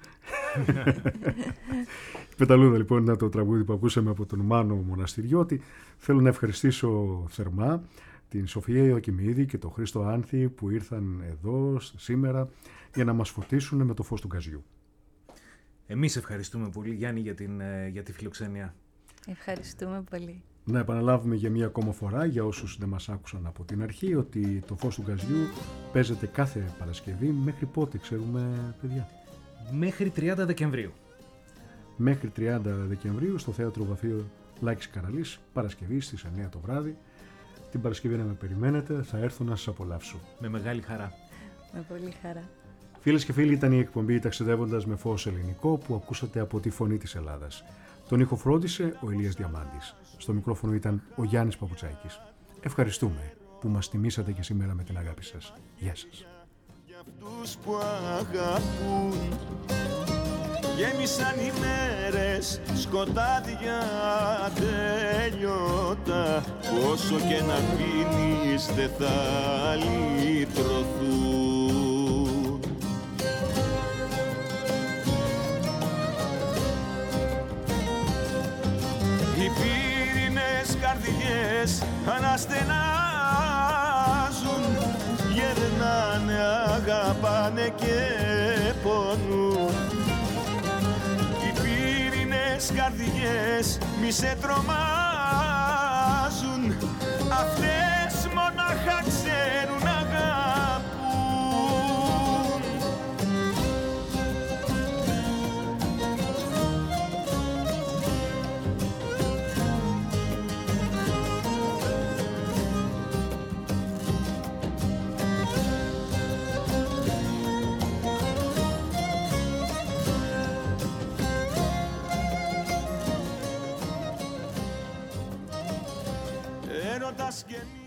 Πεταλούδα λοιπόν είναι το τραγούδι που ακούσαμε από τον Μάνο Μοναστηριώτη. Θέλω να ευχαριστήσω θερμά την Σοφία Ιωακημίδη και τον Χρήστο Άνθη που ήρθαν εδώ σήμερα για να μας φωτίσουν με το φως του γκαζιού. Εμείς ευχαριστούμε πολύ, Γιάννη, για τη φιλοξενία. Ευχαριστούμε πολύ. Να επαναλάβουμε για μία ακόμα φορά για όσους δεν μας άκουσαν από την αρχή ότι το φως του γκαζιού παίζεται κάθε Παρασκευή. Μέχρι πότε ξέρουμε, παιδιά? Μέχρι 30 Δεκεμβρίου. Μέχρι 30 Δεκεμβρίου στο Θέατρο Βαφείο Λάκης Καραλής, Παρασκευή στις 9 το βράδυ. Την Παρασκευή να με περιμένετε, θα έρθω να σας απολαύσω. Με μεγάλη χαρά. Με πολύ χαρά. Φίλες και φίλοι, ήταν η εκπομπή «Ταξιδεύοντας με φως ελληνικό» που ακούσατε από τη Φωνή της Ελλάδας. Τον ήχο φρόντισε ο Ηλίας Διαμάντης. Στο μικρόφωνο ήταν ο Γιάννης Παπουτσάκης. ευχαριστούμε που μας τιμήσατε και σήμερα με την αγάπη σας. Γεια σας. Για αυτούς που αγαπούν γέμισαν οι μέρες σκοτάδια τέλειωτα, όσο και να πίνεις δεν θα λυτρωθούν. Οι πύρινες καρδιές αναστενάζουν, γερνάνε, αγαπάνε και πονούν. Οι πύρινες καρδιές μη σε τρομάζουν, αυτές μονάχα ξέρουν αγαπούν. Έρωτας και